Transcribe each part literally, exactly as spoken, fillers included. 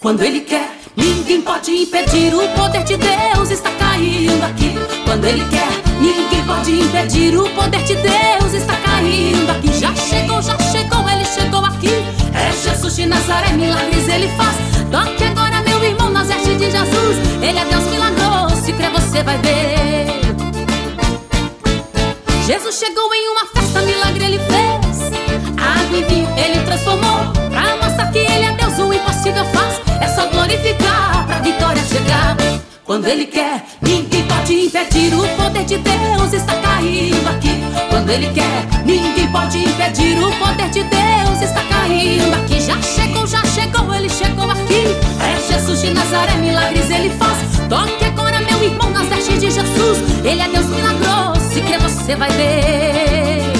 Quando Ele quer, ninguém pode impedir. O poder de Deus está caindo aqui. Quando Ele quer, ninguém pode impedir. O poder de Deus está caindo aqui. Já chegou, já chegou, Ele chegou aqui. É Jesus de Nazaré, milagres Ele faz. Toque agora, meu irmão, nas vestes de Jesus. Ele é Deus milagroso, se crer você vai ver. Jesus chegou em uma festa, milagre Ele fez. Água e vinho Ele transformou, pra mostrar que Ele é Deus, o impossível faz. É só glorificar pra vitória chegar. Quando Ele quer, ninguém pode impedir. O poder de Deus está caindo aqui. Quando Ele quer, ninguém pode impedir. O poder de Deus está caindo aqui. Já chegou, já chegou, Ele chegou aqui. É Jesus de Nazaré, milagres Ele faz. Toque agora, meu irmão, nas vestes de Jesus. Ele é Deus milagroso, se crer você vai ver.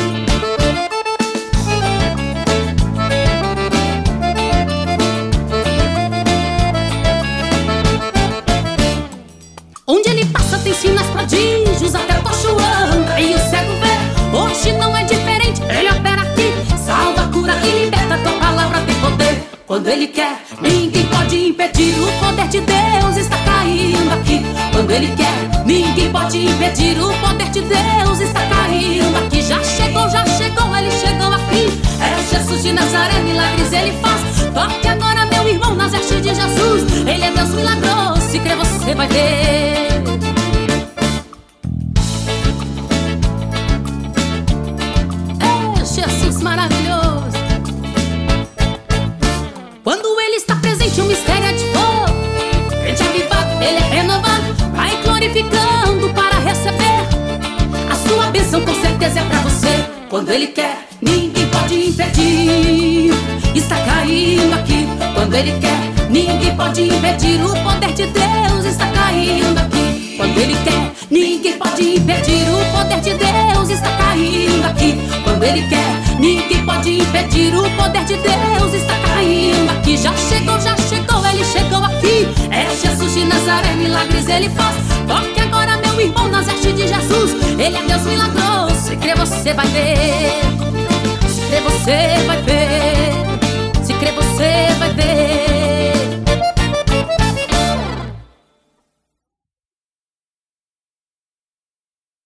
Onde Ele passa tem sinais, prodígios, até tocha anda e o cego vê. Hoje não é diferente, Ele opera aqui. Salva, cura e liberta, tua palavra tem poder. Quando Ele quer, ninguém pode impedir. O poder de Deus está caindo aqui. Quando Ele quer, ninguém pode impedir. O poder de Deus está caindo aqui. Já chegou, já chegou, Ele chegou aqui. É Jesus de Nazaré, milagres Ele faz. Toque agora, meu irmão, nas vestes de Jesus. Ele é Deus milagroso, se crer você vai ver. É Jesus maravilhoso. Quando Ele está presente, o mistério é de fogo. Crente avivado, Ele é renovado. Vai glorificando para receber. A sua bênção com certeza é pra você. Quando Ele quer, ninguém pode impedir. Está caindo aqui. Quando Ele quer, ninguém pode impedir. O poder de Deus está caindo aqui. Quando Ele quer, ninguém pode impedir. O poder de Deus está caindo aqui. Quando Ele quer, ninguém pode impedir. O poder de Deus está caindo aqui. Já chegou, já chegou, Ele chegou aqui. É Jesus de Nazaré, milagres Ele faz. Toque agora, meu irmão, nas vestes de Jesus. Ele é Deus milagroso, se crer você vai ver. Se crer você vai ver.